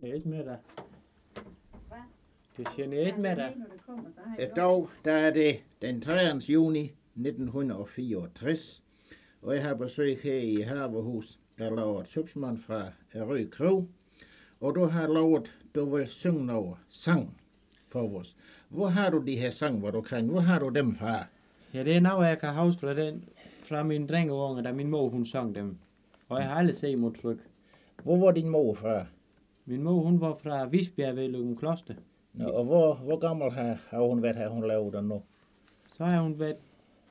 Et med dig. Det er et med dig. I dag der er det den 3. juni 1964, og jeg har besøg her i Havehus. Jeg laver Tøbsmand fra Rød Krog, og du har lovet, du vil synge noget sang for os. Hvor har du de her sang, hvor du kan? Hvor har du dem fra? Ja, det er noget, jeg kan huske fra mine drengeunge, da min mor hun sang dem. Og jeg har aldrig set mod tryk. Hvor var din mor fra? Min mor hun var fra Visbjerg ved Løgum Kloster. Nå, og hvor gammel har hun været, hun lavet den nu? Så har hun været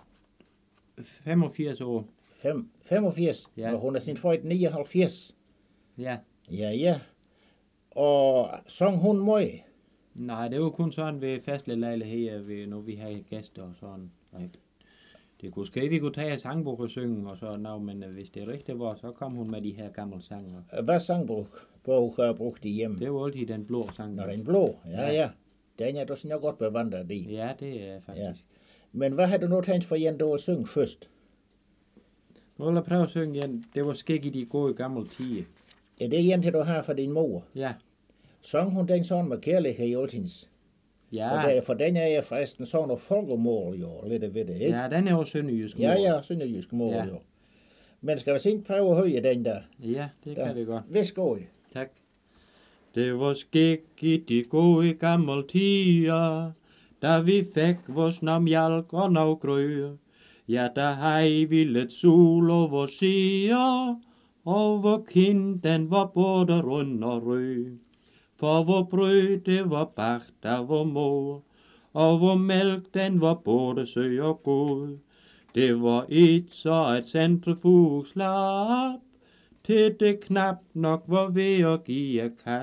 85 år. 85? Ja. Og hun er sin født 79? Ja. Ja. Og sang hun meget? Nej, det var kun sådan ved fastlige lejligheder, når vi havde gæster og sådan. Det kunne ske, vi kunne tage sangbog og synge og sådan noget, men hvis det rigtigt var, så kom hun med de her gamle sanger. Hvad sangbog har brugt I hjemme? Det var altid den blå sang. Nå, den blå? Ja. Den er du sådan godt bevandret i. Ja, det er faktisk. Ja. Men hvad har du nu tænkt for en, du vil synge først? Nu vil jeg prøve at synge igen. Det var skæg i de gode gamle tider. Er det en til, du har for din mor? Ja. Sang hun den sådan med kærlighed i altins? Ja. For den er jeg forresten sådan noget folkemål, jo, lidt ved det, ikke? Ja, den er jo sønderjysk mål. Ja, sønderjysk mål, jo. Men skal vi ikke prøve at høre den der? Ja, det kan vi godt. Værsgo. Tak. Det var skæg i de gode gamle tider, da vi fik vores namjalk og navgrø. Ja, der har vi lidt sol over sider, og vor kind den var både rund og rød. For vor brød det var bagt af vor mor, og vor mælk den var både sød og god. Det var et så et centrifug slap, til det knap nok var ved at give kat.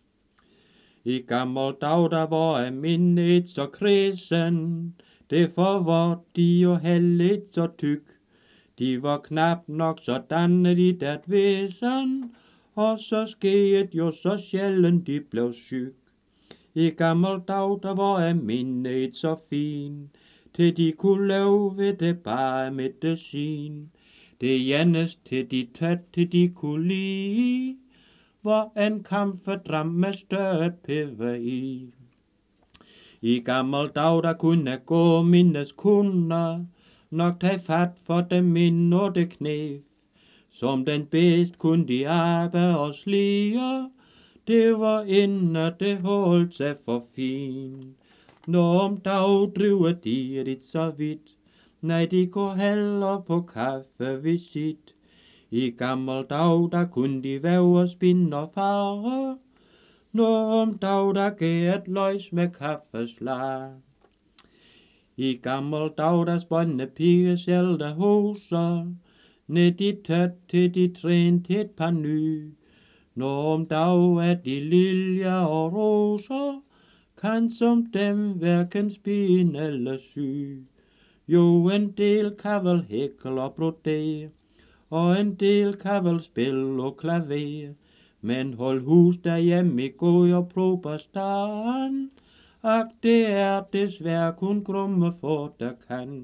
I gammel dag der var mindet så krisen, derfor var de jo helligt så tyk. De var knap nok sådan i dat væsen, og så skete jo så sjældent de blev syg. I gammel dag der var mindet så fin, til de kunne lave ved det bare medicin. Det eneste til de til de kunne lide, var en kamfedram med støt PVI. I gammel dag der kunne gå mindes kunder, nok tage fat for dem mindre knæ. Som den bedst kunne de arbejde og slige, det var inden det holdt sig for fin. Når om dag driver de dit så vidt, nej de går heller på kaffevisit. I gammel dag der kunne de væve, spinde og farve, når om dag der gav et løs med kaffeslag. I gammel dag der spånde pige selv der hoser, ned de tæt til de træn til et par ny. Når om dag er de liljer og roser, kan som dem hverken spine eller sy. Jo, en del kan vel hækle og brodere, og en del kan vel spille og klaver. Men hold hus derhjemme i går og prober staden, ak det er desværre kun grumme for der kan.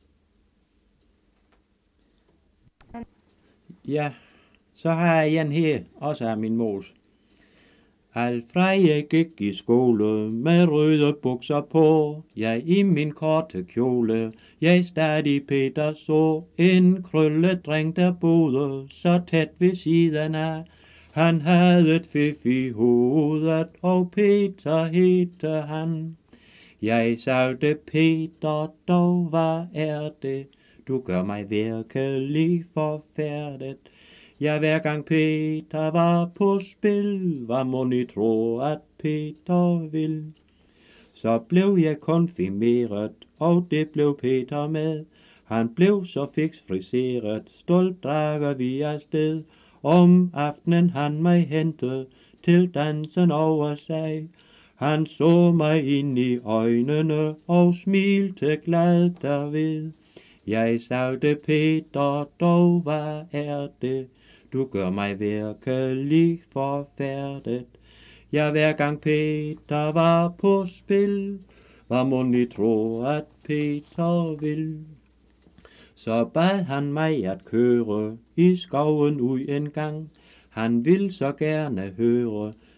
Ja, så har jeg en her, også af min mors. Alfred gik i skole med røde bukser på, jeg i min korte kjole, jeg stadig Peter så en krølledreng der boede så tæt ved siden af. Han havde et fif i hovedet, og Peter hed han. Jeg sagde, Peter, dog hvad er det? Du gør mig virkelig forfærdet. Ja, hver gang Peter var på spil, var må I tro, at Peter vil. Så blev jeg konfirmeret, og det blev Peter med. Han blev så fiks friseret, stolt drager vi afsted. Om aftenen han mig hente til dansen over sig. Han så mig ind i øjnene og smilte glad derved. Jeg sagde, Peter, dog hvad er det? Du gør mig virkelig forfærdet. Ja, hver gang Peter var på spil, var må I tro, at Peter vil. Så bad han mig at køre i skoven ud en gang. Han vil så gerne høre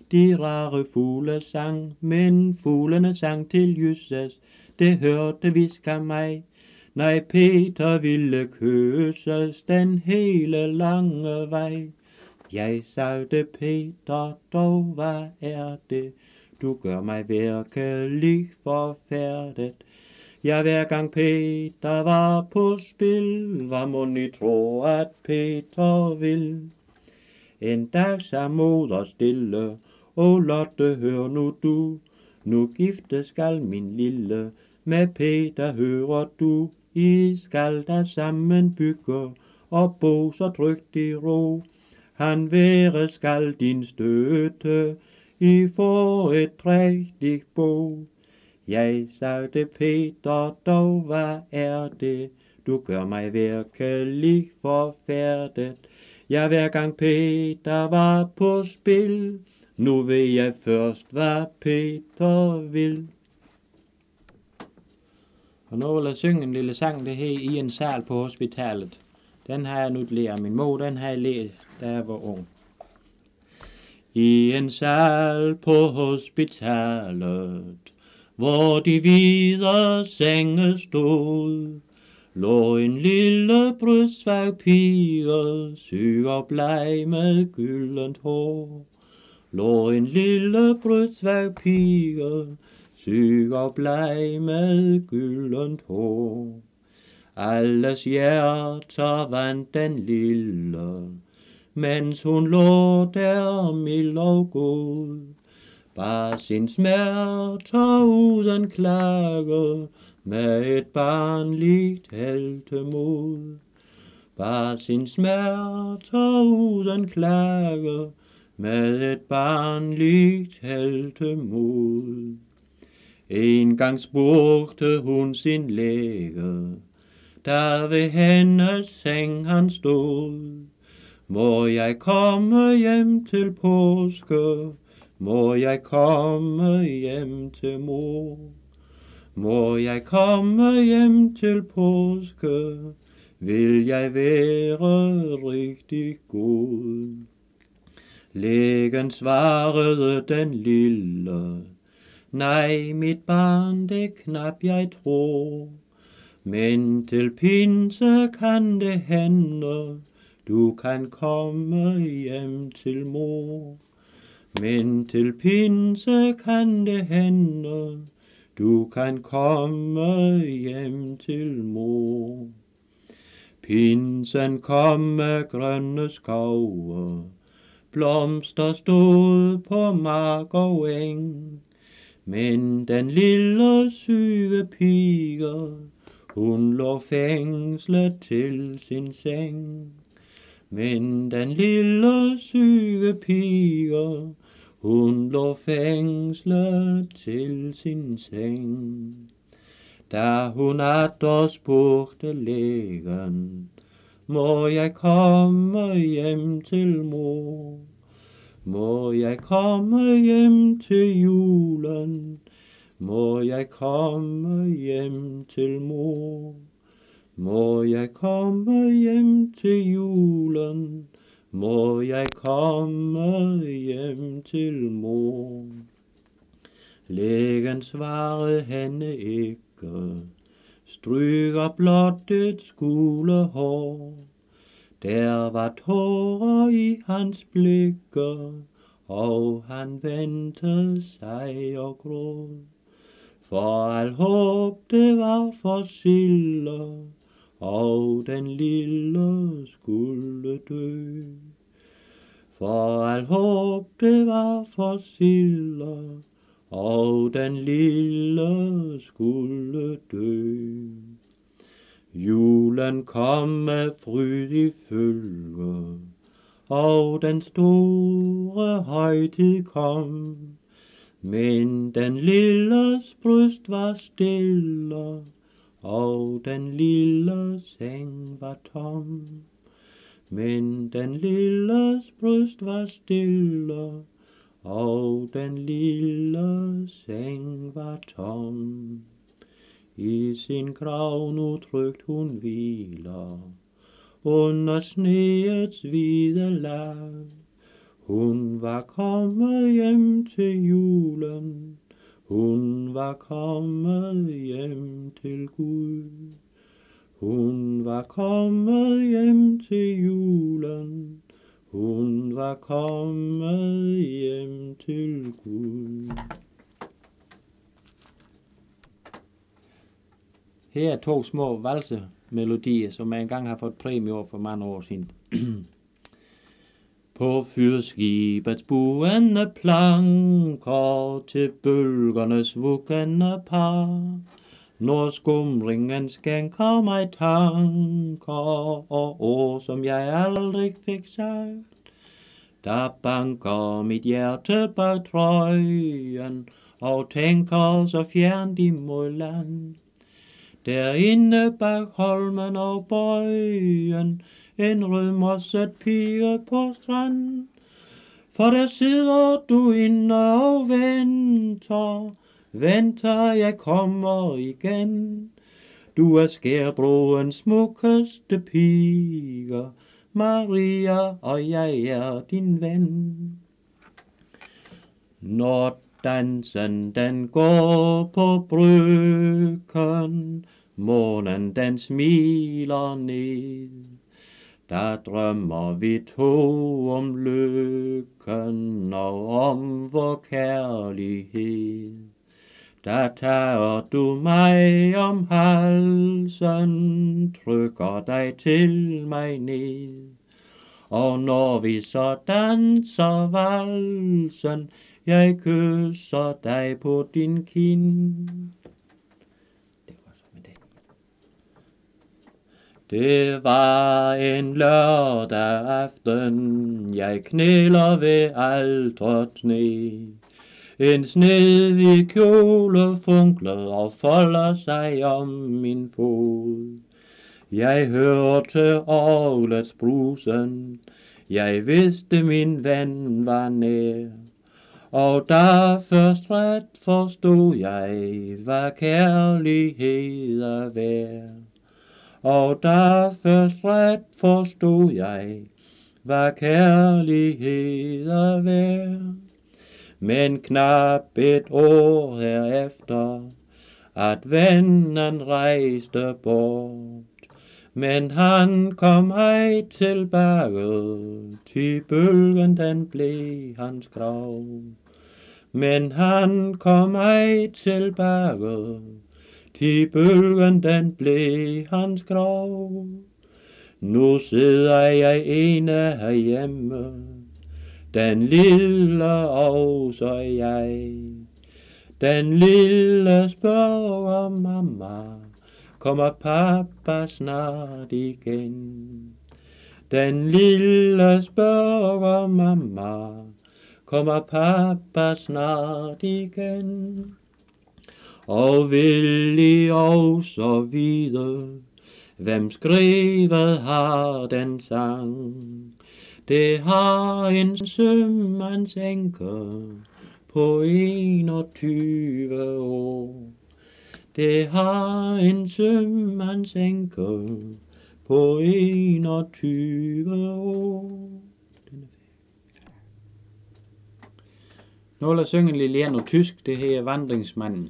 de rare fugle sang, men fuglene sang til Jesus, det hørte viska mig. Nej, Peter ville kysses den hele lange vej. Jeg sagde, Peter, dog hvad er det? Du gør mig virkelig forfærdet. Ja, hver gang Peter var på spil, var mon I tro, at Peter vil. En dag sagde moder stille, Åh Lotte, hør nu du, nu gifte skal min lille, med Peter hører du. I skal da sammen bygge og bo så trygt i ro. Han være skal din støtte, I får et prægtigt bo. Jeg sagde, Peter, dog hvad er det? Du gør mig virkelig forfærdet. Ja, hver gang Peter var på spil, nu ved jeg først, hvad Peter vil. Og nu vil jeg synge en lille sang, det her I en sal på hospitalet. Den har jeg nu lært min mor, den har jeg lært, da jeg var ung. I en sal på hospitalet, hvor de hvide senge stod, lå en lille brystsvag pige, syg og bleg med gyldent hår. Lå en lille brystsvag pige, syg og bleg med gyldent hår. Alles hjerter vandt den lille, mens hun lå der mild og god. Bar sin smerter uden klage, med et barnligt heltemod. Bar sin smerter uden klage, med et barnligt heltemod. En gang spurgte hun sin læge, der ved hendes seng han stod. Må jeg komme hjem til påske? Må jeg komme hjem til mor? Må jeg komme hjem til påske? Vil jeg være rigtig god? Lægen svarede den lille, nej, mit barn, det knap jeg tror. Men til pinse kan det hende, du kan komme hjem til mor. Men til pinse kan det hende, du kan komme hjem til mor. Pinsen kom med grønne skove, blomster stod på mark og eng. Men den lille syge pige, hun lå fængslet til sin seng. Men den lille syge pige, hun lå fængslet til sin seng. Da hun atter spurgte lægen, må jeg komme hjem til mor? Må jeg komme hjem til julen? Må jeg komme hjem til mor? Må jeg komme hjem til julen? Må jeg komme hjem til mor? Lægen svarede hende ikke, stryger blot et skule hår. Der var tårer i hans blikke, og han vendte sig og gråd. For al håb det var forsildet, og den lille skulle dø. For al håb det var forsildet, og den lille skulle dø. Julen kom med fryd i følge, og den store højtid kom. Men den lilles bryst var stille, og den lille seng var tom. Men den lilles bryst var stille, og den lille seng var tom. I sin grav nu trygt hun hviler, under sneets hvide lag. Hun var kommet hjem til julen, hun var kommet hjem til Gud. Hun var kommet hjem til julen, hun var kommet hjem til Gud. Her er 2 små valsemelodier, som jeg engang har fået præmie for mange år siden. På fyrskibets buende planker til bølgernes vuggende par, når skumringen skænker mig tanker og ord, som jeg aldrig fik sagt, der banker mit hjerte bag trøjen og tænker så fjernt imod land. Derinde bag holmen og bøjen, en rødmosset pige på strand. For der sidder du inde og venter jeg kommer igen. Du er Skærbroens smukkeste pige, Maria, og jeg er din ven. Når dansen den går på bryggen, månen den smiler ned, der drømmer vi 2 om lykken og om vor kærlighed. Der tager du mig om halsen, trykker dig til mig ned. Og når vi så danser valsen, jeg kysser dig på din kind. Det var en lørdag aften, jeg knæler ved altrets sne. En snedig kjole funkler og folder sig om min fod. Jeg hørte orglets brusen, jeg vidste min ven var nær. Og da først ret forstod jeg, hvad kærlighed er værd. Og da først ret forstod jeg, hvad kærlighed er værd. Men knap et år herefter, at vennen rejste bort. Men han kom ej tilbage, til bølgen den blev hans grav. Men han kom ej tilbage, til bølgen den blev hans grav. Nu sidder jeg ene herhjemme, den lille også jeg. Den lille spørger mamma, kommer pappa snart igen? Den lille spørger mamma, kommer pappa snart igen? Og vil I også vide, hvem skrevet har den sang? Det har en sømands enke på 21 år. Det har en sømands enke på 21 år. Nu vil jeg synge en lille noget tysk, det her Vandringsmanden.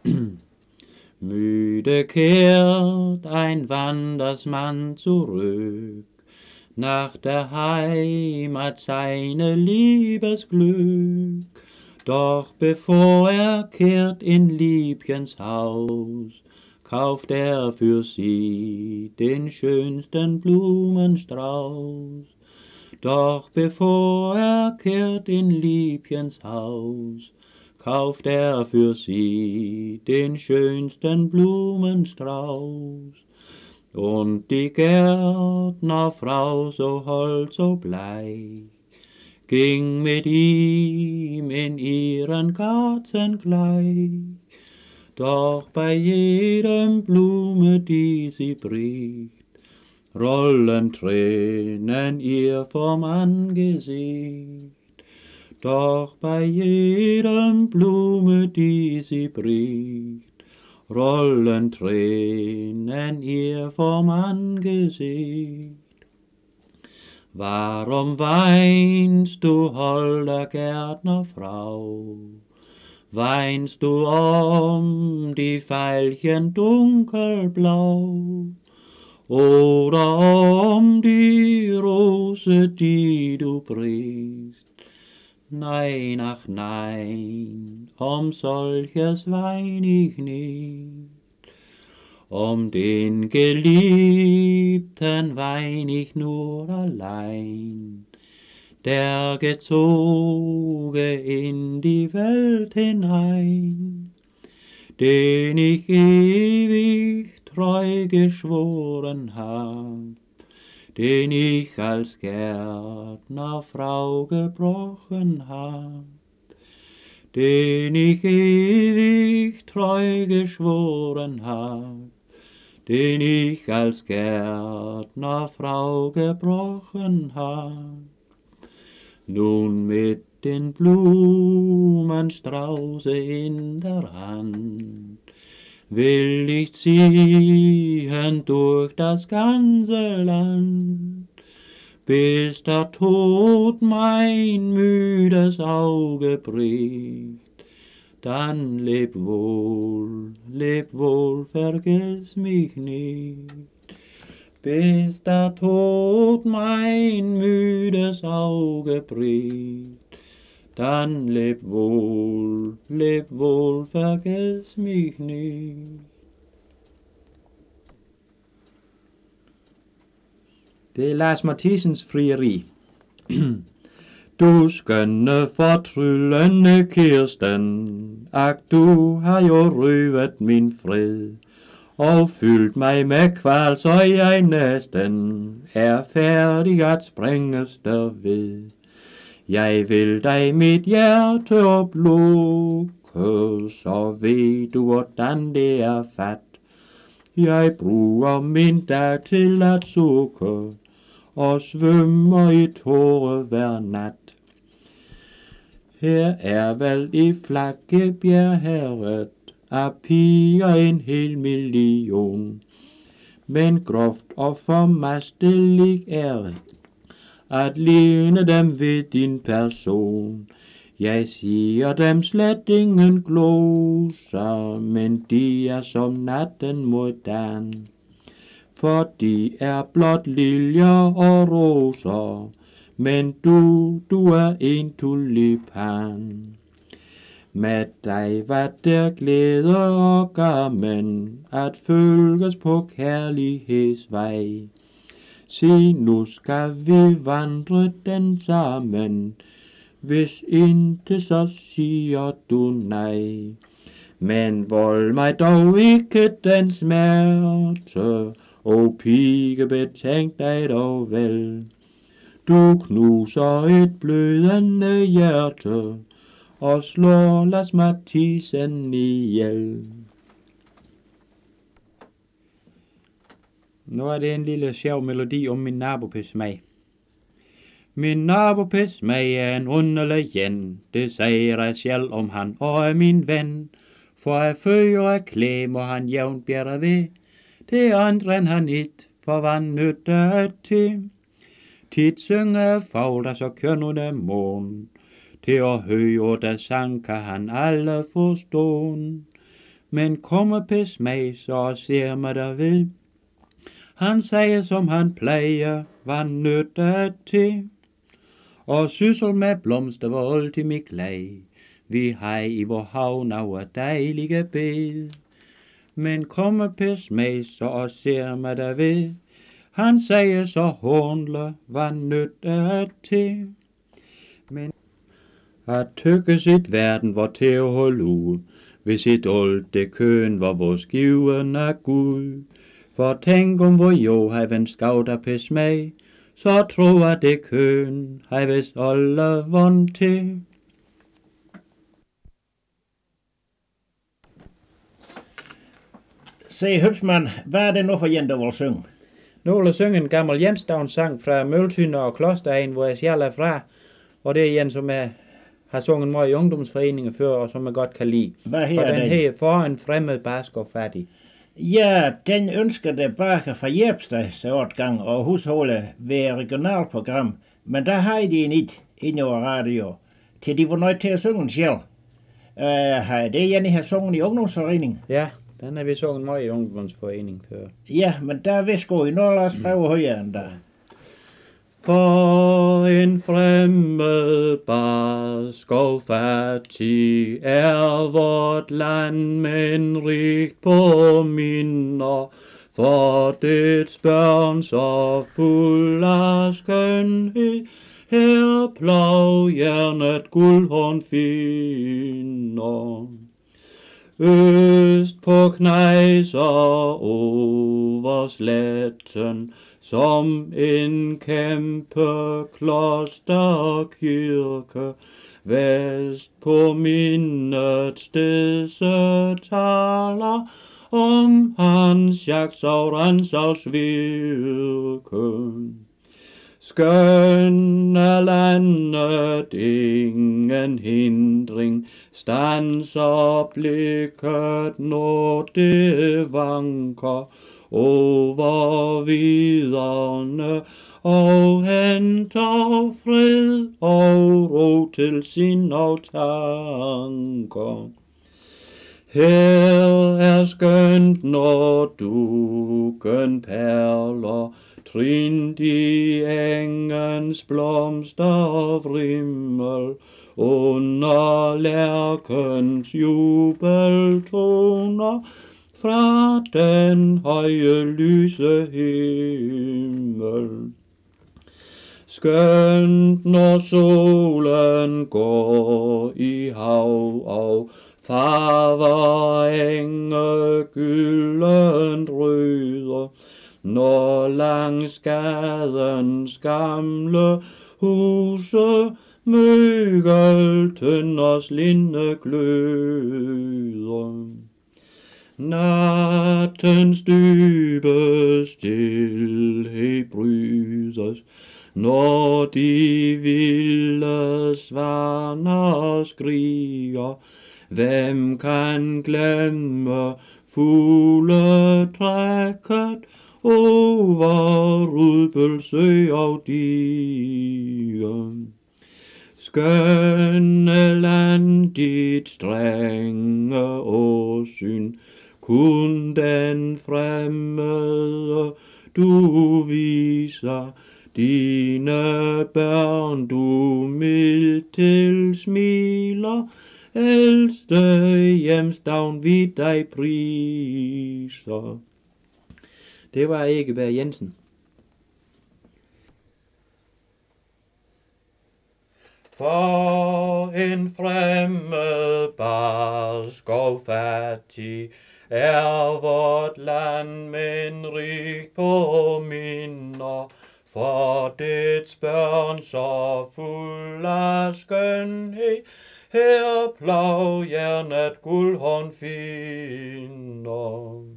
Müde kehrt ein Wandersmann zurück, nach der Heimat seine Liebesglück. Doch bevor kehrt in Liebchens Haus, kauft für sie den schönsten Blumenstrauß. Doch bevor kehrt in Liebchens Haus, kauft für sie den schönsten Blumenstrauß. Und die Gärtnerfrau, so hold, so bleich, ging mit ihm in ihren Garten gleich. Doch bei jedem Blume, die sie bricht, rollen Tränen ihr vom Angesicht. Doch bei jedem Blume, die sie bricht, rollen Tränen ihr vom Angesicht. Varom weinst du, holder Gärtnerfrau? Weinst du die Veilchen dunkelblau? Oder die Rose, die du brichst? Nein, ach nein, solches wein ich nicht. Den Geliebten wein ich nur allein, der gezoge in die Welt hinein, den ich ewig treu geschworen hab, den ich als Gärtnerfrau gebrochen hab, den ich ewig treu geschworen hab, den ich als Gärtnerfrau gebrochen hab. Nun mit den Blumenstrauße in der Hand will ich ziehen durch das ganze Land, bis der Tod mein müdes Auge bricht. Dann leb wohl, vergiss mich nicht, bis der Tod mein müdes Auge bricht. Dann leb wohl, vergiss mich nicht. Det er Lars Mathisens frieri. Du skønne fortryllende Kirsten, ak du har jo røvet min fred, og fyldt mig med kval, så jeg næsten er færdig at springes derved. Jeg vil dig mit hjerte oplukke, så ved du, hvordan det er fat. Jeg bruger min dag til at sukke, og svømmer i tårer hver nat. Her er vel i Flakkebjergherred af piger en hel million, men groft og formastelig er det at ligne dem ved din person. Jeg siger dem slet ingen gloser, men de er som natten modern, for de er blot liljer og roser, men du er en tulipan. Med dig var der glæde og gammen at følges på kærlighedsvej. Se, nu skal vi vandre den sammen, hvis ikke så siger du nej. Men vold mig dog ikke den smerte, o pige, betænk dig dog vel. Du knuser et blødende hjerte, og slår Lars Mathisen ihjel. Nu er det en lille sjov melodi om min nabopis mig. Min nabopis mig er en underlig jen, det siger jeg selv om han og er min ven. For jeg føger og klæm og han jævnt bjerre ved, det andre end han it, for hvad nytter til. Tit synger fagler så kønnerne mån, til at høre der sang kan han alle forstå. Men kommer pis mig, så ser mig der ved. Han siger som han plejer, hvad nytter til. Og syssel med blomster var alt i mit klæg. Vi har i vor havn af dejlige bed. Men kommer pis mig, så ser mig der ved. Han siger så håndler, hvad nytter til. Men at tykke sit verden var til at holde ud, hvis et old det køen hvor vores given er Gud. For tænk om hvor jo har vendt skavt af pis mig, så tror jeg det køen har vist alle vundt til. Se, Høbsmann, hvad er det nu for en, der vil synge? Nu vil jeg synge en gammel hjemstavnssang fra Møltynder og Klosteregn, hvor jeg selv er fra. Og det er en, som jeg har sunget meget i ungdomsforeninger før, og som jeg godt kan lide. Hvad her og den det? her For en fremmed bask og fattig. Ja, den ønsker tilbage fra Jebstads årgang og husholdet ved regionalprogram, men der har de en ikke inde over radio, til de var nødt til at synge den selv. Det er en, I har sunget i ungdomsforeningen. Ja, den har vi sunget meget i ungdomsforeningen før. Ja, men der vil sgu i noget, lad os prøve højere end der. For en fremmed barsk og fattig er vort land, men rigt på minder. For dets børn så fuld af skønhed, her plovhjernet guldhorn finder. Øst på knejser over sletten, som en kæmpe klosterkirke, vest på mindet stedse taler om hans jagts og Rantzaus virke. Skøn er landet, ingen hindring, standser blikket, når det vanker over viderne og henter fred og ro til sind og tanker. Her er skønt, når dukken perler, trint i engens blomstervrimmel, under lærkens jubeltoner, fra den høje lyse himmel. Skønt når solen går i hav og farver enge gyldent røde, når langs gadens gamle huse møgeltønders linde gløder. Nattens dybe stilhed brydes, når de vilde svaner skriger. Hvem kan glemme fugletrækket over Rudbølsø og Dige? Skønne land, dit strenge åsyn, kun den fremmede du viser, dine børn du mildt til smiler, ældste hjemstavn vi dig priser. Det var Egeberg Jensen. For en fremmed barsk og fattig er vort land, men rigt på minder. For dets børn så fuld af skønhed, her plovhjernet guldhorn finder.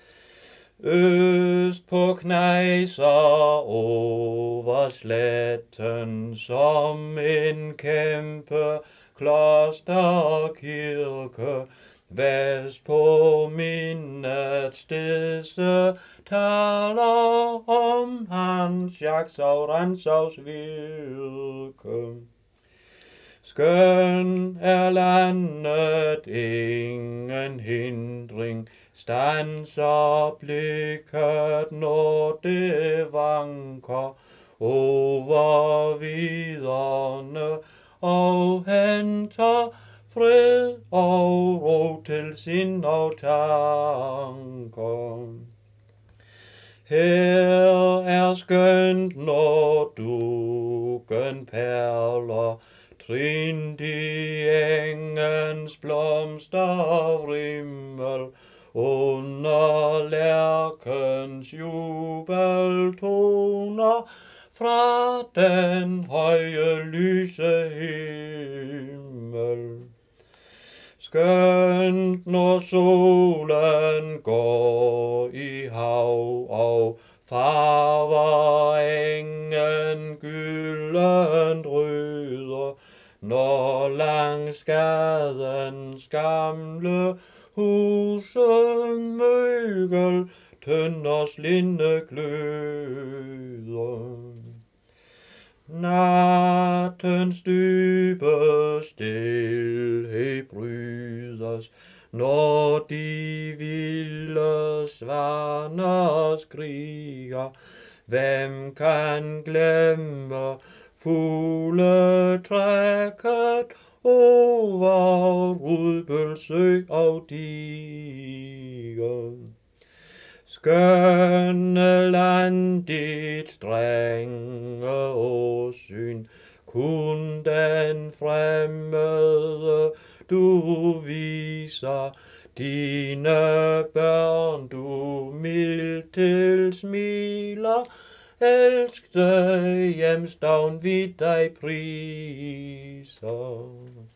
Øst på knejser over sletten, som en kæmpe klosterkirke, vest på mindet stedse taler om hans jagts og Rantzaus virke. Skøn er landet, ingen hindring, standser blikket, når det vanker over viderne og henter fred og ro til sind og tanker. Her er skønt, når dukken perler, trint i engens blomstervrimmel, under lærkens jubeltoner, fra den høje lyse himmel. Skønt når solen går i hav og farver engen gyldent røde, når langs gadens gamle Huset møgel, tønders linde gløder. Nattens dybe stilhed brydes, når de vilde svaner skriger. Hvem kan glemme fugletrækket over Rudbølsø og diger? Skønne land, dit strenge åsyn, kun den fremmede du viser, dine børn du mildt til smiler, elskede hjemstavn vi dig priser.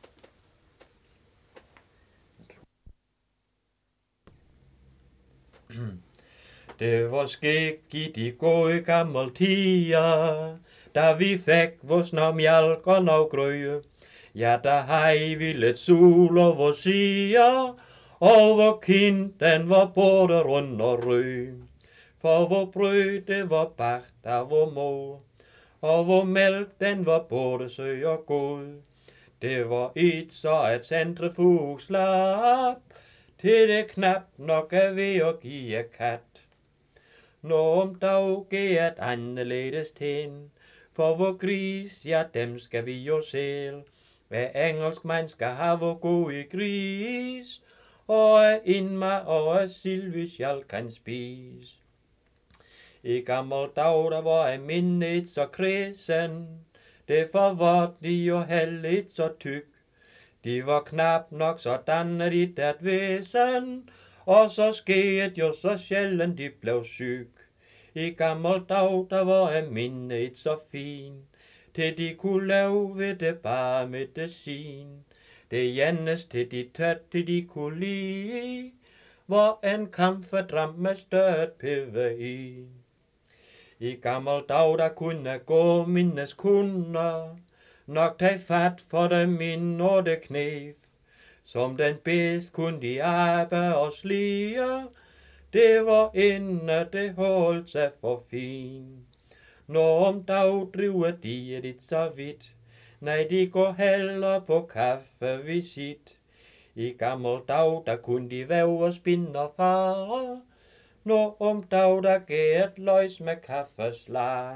Det var skæg i de gode gamle tider, da vi fik vores mjælk og noget grøde. Ja, der havde vi lidt sol over siger, og vor kind, den var både rund og rød. For vor brød, det var bagt af vor mor, og vor mælk, den var både sød og god. Det var et så at centrifug slap, til det knap nok er ved at give kat. Når om dag giver et anderledes tænd, for vor gris, ja dem skal vi jo selv. Hver engelsk mand skal have vor gode gris, og indma og silvi skal kan spise. I gammel dag, der var en mindet så kredsen, det var de jo heldigt så tyk. De var knap nok sådan et at væsen, og så skete jo så sjældent de blev syg. I gammel dag, der var en mindet så fin, til de kunne lave ved det bare medicin. Det eneste de tøtte de kunne lide, var en kamfedram med stødt pive i. I gammel dag, der kunne gå mindes kunder, nok tage fat for dem ind og det knæf. Som den bedst kunne de arbejde og slige, det var inden det holdt sig for fin. Når om dag driver de dit så vidt, nej de går heller på kaffevisit. I gammel dag, der kunne de væve og spinde og fare, når om dag, der gav et løs med kaffeslag.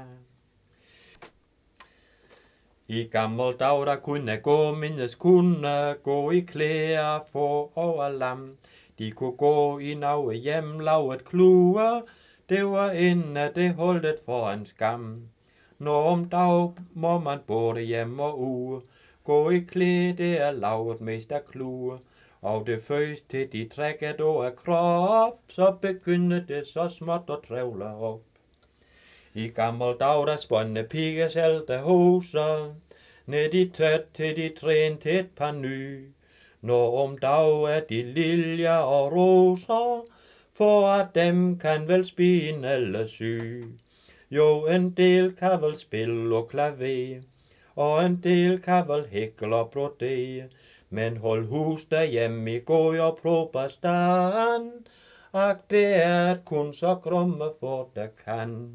I gammel dag, der kunne gå mindes kunne gå i klæder for og lam. De kunne gå i noget hjemmelavet klue, det var inden det holdet for en skam. Når om dag må man både hjem og ude, gå i klæde, det er lavet mest af klue. Og det første de trækker af krop, så begynder det så småt at trævle op. I gammel dag, der spånde piger selv der hoser, ned i tøt til de træn til et par nye. Når om dag er de liljer og roser, for at dem kan vel spine eller sy. Jo, en del kan vel spille og klaver, og en del kan vel hækle og brodere. Men hold hus derhjemme i går og prober stand, at det er et kun så grumme for der kan.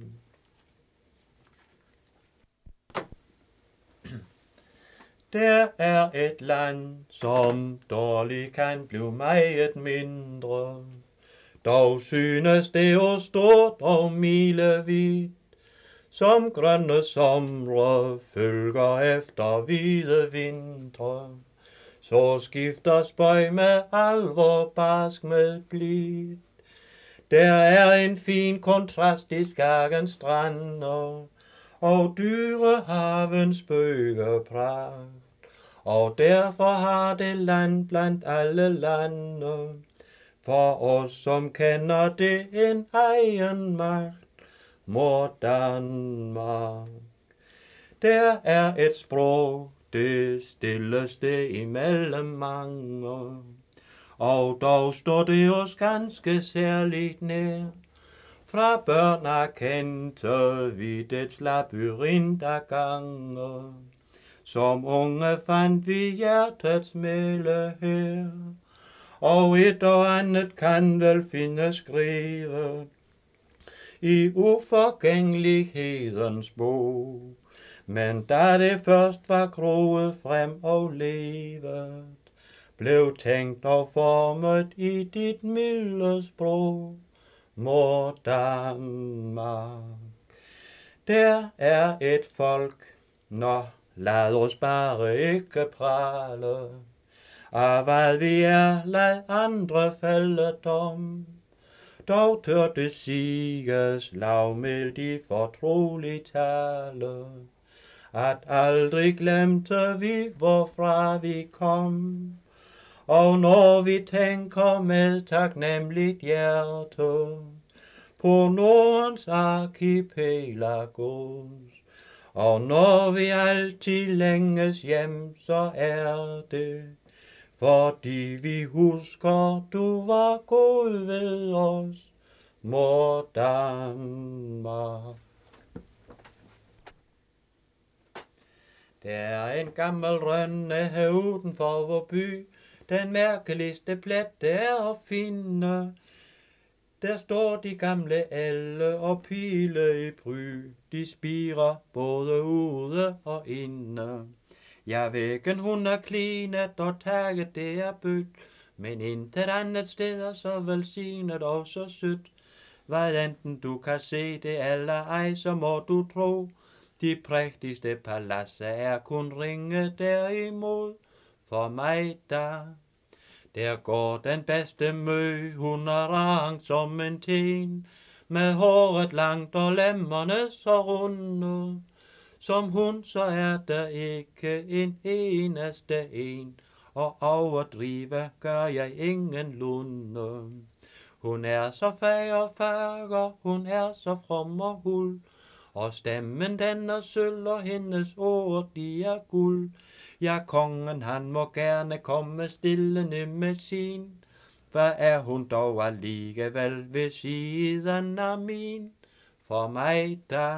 Der er et land, som dårligt kan blive meget mindre. Dog synes det jo stort og milevidt, som grønne somre følger efter hvide vintre. Så skifter spøj med alvor barsk med blid. Der er en fin kontrast i Skagens strander, og Dyrehavens bøgepragt. Og derfor har det land blandt alle lande, for os som kender det en egen magt, mor Danmark. Der er et sprog, det stilleste imellem mange, og dog står det os ganske særligt nær. Fra børn erkendte vi dets labyrint af gange, som unge fandt vi hjertets melde her. og et og andet kan vel findes skrevet i uforgængelighedens bog. Men da det først var groet frem og levet, blev tænkt og formet i dit milde sprog, mor Danmark. Der er et folk, nå, lad os bare ikke prale af hvad vi er, lad andre falde dom. Dog tør det siges lavmældt i fortrolig tale, at aldrig glemte vi, hvorfra vi kom. Og når vi tænker med taknemmeligt hjerte på Nordens archipelagos, og når vi altid længes hjem, så er det, fordi vi husker, du var god ved os, mor Danmark. Der er en gammel rønne her uden for vor by, den mærkeligste plet er at finde. Der står de gamle elle og pile i bry, de spirer både ude og inde. Ja, væggen hun er klinet, og taget det er bødt, men intet andet sted er så velsignet og så sødt. Hvad enten du kan se det eller ej, så må du tro, de prægtigste paladser er kun ringe derimod. For mig der går den bedste mø, hun er rangt som en ten, med håret langt og lemmerne så runde. Som hun, så er der ikke en eneste en, og overdrive gør jeg ingen lunde. Hun er så fag og fager, hun er så from og huld, og stemmen den er sølv, og hendes ord de er guld. Ja, kongen han må gerne komme stillende med sin, hvad er hun dog alligevel ved siden af min, for mig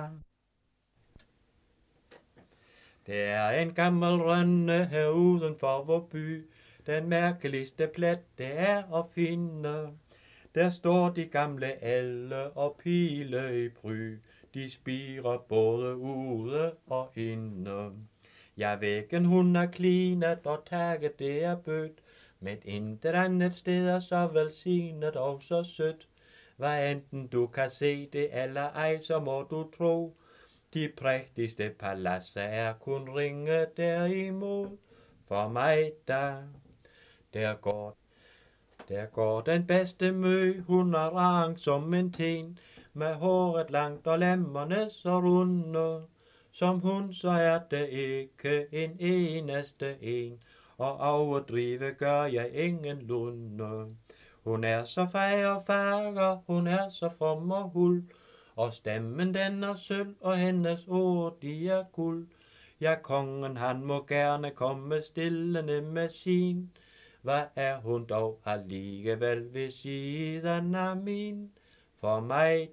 Det er en gammel rønne her uden for vor by, den mærkeligste plet det er at finde. Der står de gamle elle og pile i bry, de spirer både ude og inde. Ja, væggen hun er klinet, og taget det er bødt, men intet andet sted er så velsignet og så sødt. Hvad enten du kan se det eller ej, så må du tro, de prægtigste paladser er kun ringe derimod. For mig der går den bedste mø, hun er rangt som en ten, med håret langt og lemmerne så runde. Som hun, så er det ikke en eneste en, og overdrive gør jeg ingen lunde. Hun er så fag og fager, hun er så from og huld, og stemmen den er sølv, og hendes ord de er guld. Ja, kongen han må gerne komme stillende med sin, hvad er hun dog alligevel ved siden af min, for mig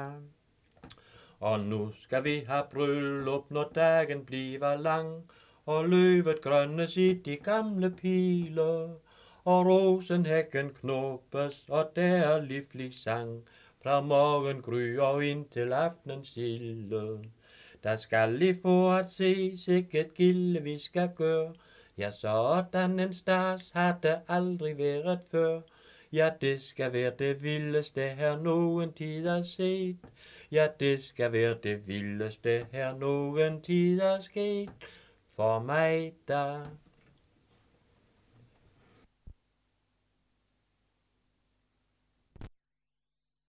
Og nu skal vi have bryllup, når dagen bliver lang, og løvet grønnes i de gamle piler, og rosenhækken knoppes, og der er livlig sang, fra morgengry og ind til aftenens silde. Der skal I få at se, sikkert gilde vi skal gøre, ja, sådan en stas har det aldrig været før. Ja, det skal være det vildeste her nogen tid er set. Ja, det skal være det vildeste her nogen tid er sket. For mig